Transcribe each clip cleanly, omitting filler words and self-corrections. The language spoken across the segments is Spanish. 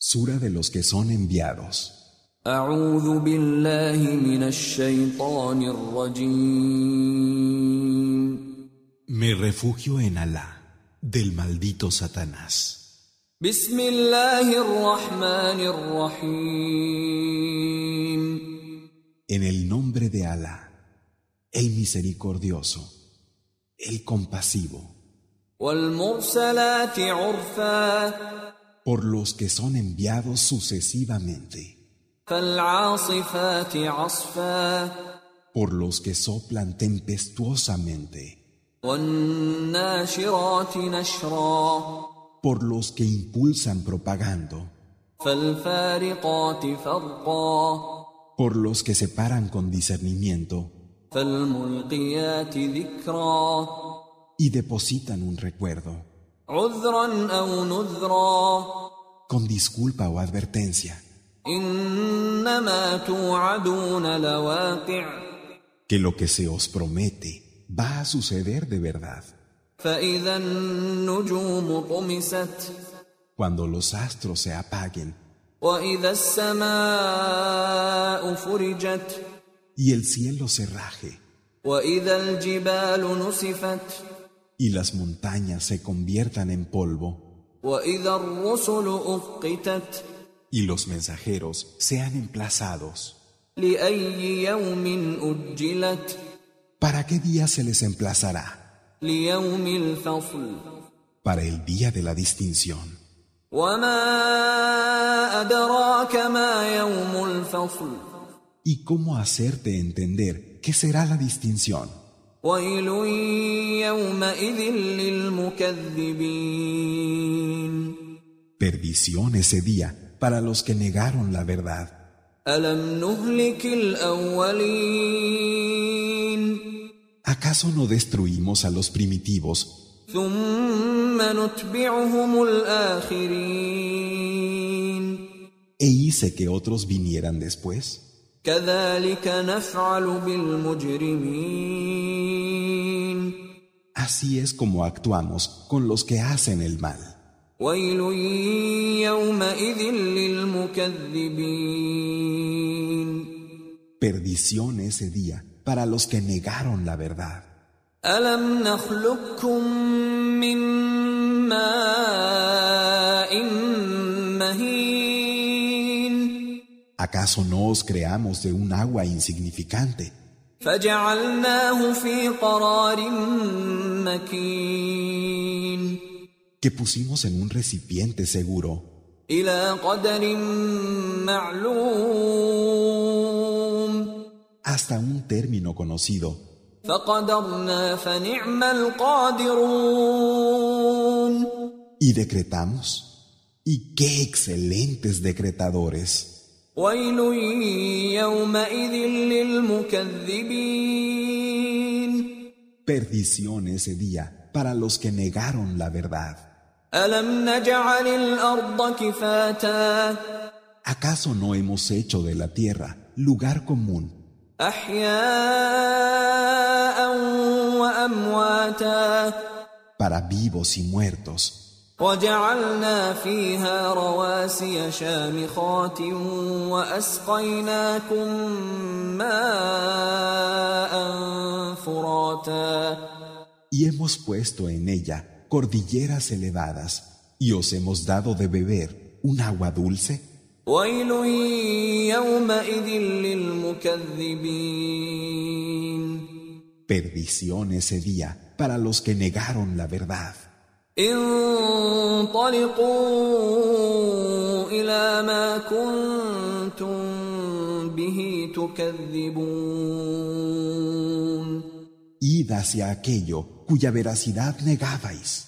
Sura de los que son enviados. أعوذ بالله من الشيطان الرجيم. Me refugio en Alá, del maldito Satanás. بسم الله الرحمن الرحيم. En el nombre de Alá, el misericordioso, el compasivo. والمرسلات عرفا. Por los que son enviados sucesivamente. فالعاصفات عصفا. Por los que soplan tempestuosamente. والناشرات نشرا. Por los que impulsan propagando. فالفارقات فرقا. Por los que separan con discernimiento. فالملقيات ذكرا. Y depositan un recuerdo. عذرا أو نذرا. Con disculpa o advertencia. إنما توعدون لواقع. Que lo que se os promete va a suceder de verdad. فإذا النجوم طمست. Cuando los astros se apaguen. وإذا السماء فرجت. Y el cielo se raje. وإذا الجبال نسفت. Y las montañas se conviertan en polvo. وإذا الرسل أقتت. Y los mensajeros sean emplazados. لأي يوم أجلت. ¿Para qué día se les emplazará? ليوم الفصل. Para el día de la distinción. وما أدراك ما يوم الفصل. ¿Y cómo hacerte entender qué será la distinción? ويل يومئذ للمكذبين. Perdición ese día para los que negaron la verdad. ألم نهلك الأولين. ¿Acaso no destruimos a los primitivos? ثم نتبعهم الآخرين. ¿E hice que otros vinieran después? كذلك نفعل بالمجرمين. Así es como actuamos con los que hacen el mal. ويل يومئذ للمكذبين. Perdición ese día para los que negaron la verdad. ألم نخلقكم من ماء مهين. ¿Acaso no os creamos de un agua insignificante? فجعلناه في قرار مكين. Que pusimos en un recipiente seguro. إلى قدر معلوم. Hasta un término conocido. فقدرنا فنعم القادرون. Y decretamos. Y qué excelentes decretadores. ويل يومئذ للمكذبين. Perdición ese día para los que negaron la verdad. ألم نجعل الأرض كفاتا. ¿Acaso no hemos hecho de la tierra lugar común? أحياء وأمواتا. Para vivos y muertos. وجعلنا فيها رواسي شامخات وأسقيناكم ماء فراتا. Y hemos puesto en ella cordilleras elevadas y os hemos dado de beber un agua dulce. ويل يومئذ للمكذبين. Perdición ese día para los que negaron la verdad. انطلقوا إلى ما كنتم به تكذبون. Id hacia aquello cuya veracidad negabais.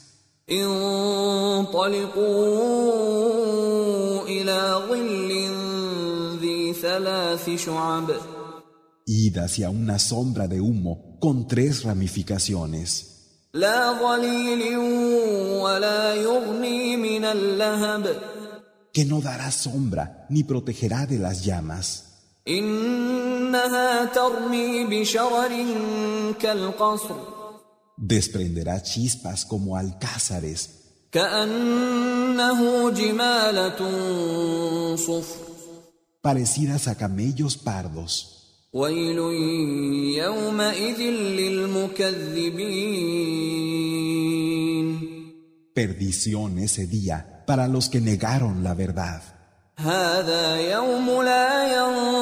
انطلقوا إلى ظل ذي 3 شعب. Id hacia una sombra de humo con 3 ramificaciones. لا ظليل ولا يغني من اللهب. Que no dará sombra ni protegerá de las llamas. إنها ترمي بشرر كالقصر. Desprenderá chispas como alcázares. كأنه جمالة صفر parecidas a camellos pardos. ويل يومئذ للمكذبين Perdición ese día para los que negaron la verdad. هذا يوم لا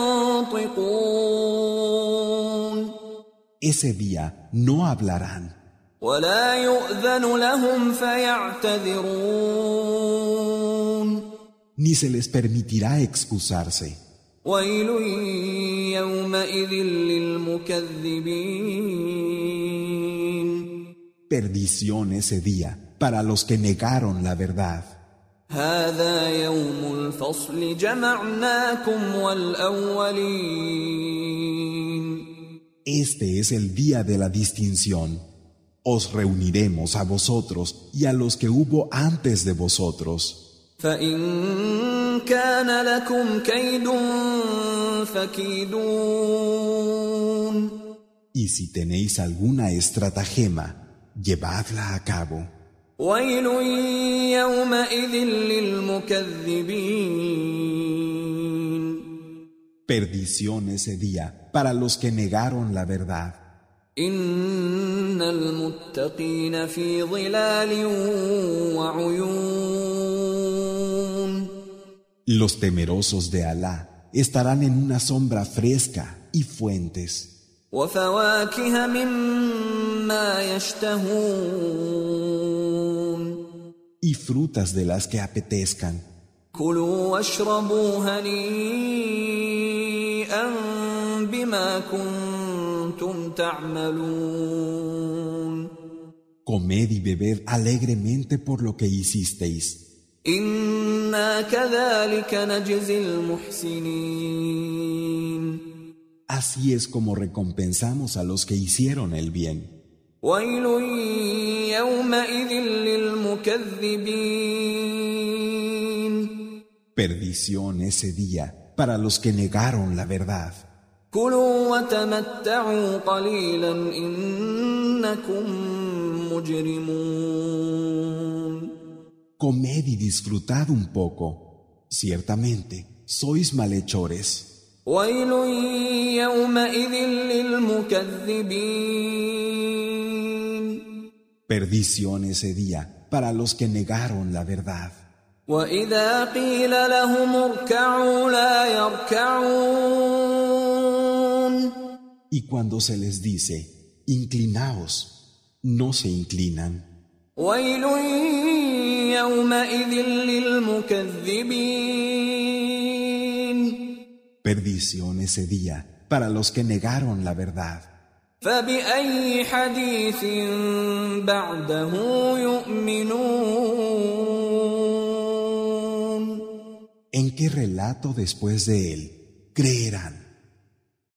ينطقون Ese día no hablarán, ولا يؤذن لهم فيعتذرون ni se les permitirá excusarse. ويل يومئذ للمكذبين Perdición ese día para los que negaron la verdad. هذا يوم الفصل جمعناكم والأولين Este es el día de la distinción. Os reuniremos a vosotros y a los que hubo antes de vosotros. فإن كان لكم كيد فكيدون Y si tenéis alguna estratagema, llevadla a cabo. ويل يومئذ للمكذبين Perdición ese día para los que negaron la verdad. إن المتقين في ظلال وعيون Los temerosos de Alá estarán en una sombra fresca y fuentes, وفواكه مما يشتهون y frutas de las que apetezcan. كلوا واشربوا هنيئا بما كنتم تعملون Comed y bebed alegremente por lo que hicisteis. إنا كذلك نجزي المحسنين Así es como recompensamos a los que hicieron el bien. ويل يومئذ للمكذبين Perdición ese día para los que negaron la verdad. كلوا وتمتعوا قليلا إنكم مجرمون Comed y disfrutad un poco. Ciertamente, sois malhechores. ويل يومئذ للمكذبين Perdición ese día para los que negaron la verdad. وإذا قيل لهم اركعوا لا يركعون Y cuando se les dice, inclinaos, no se inclinan. ويل يومئذ للمكذبين Perdición ese día para los que negaron la verdad. فبأي حديث بعده يؤمنون ¿En qué relato después de él creerán?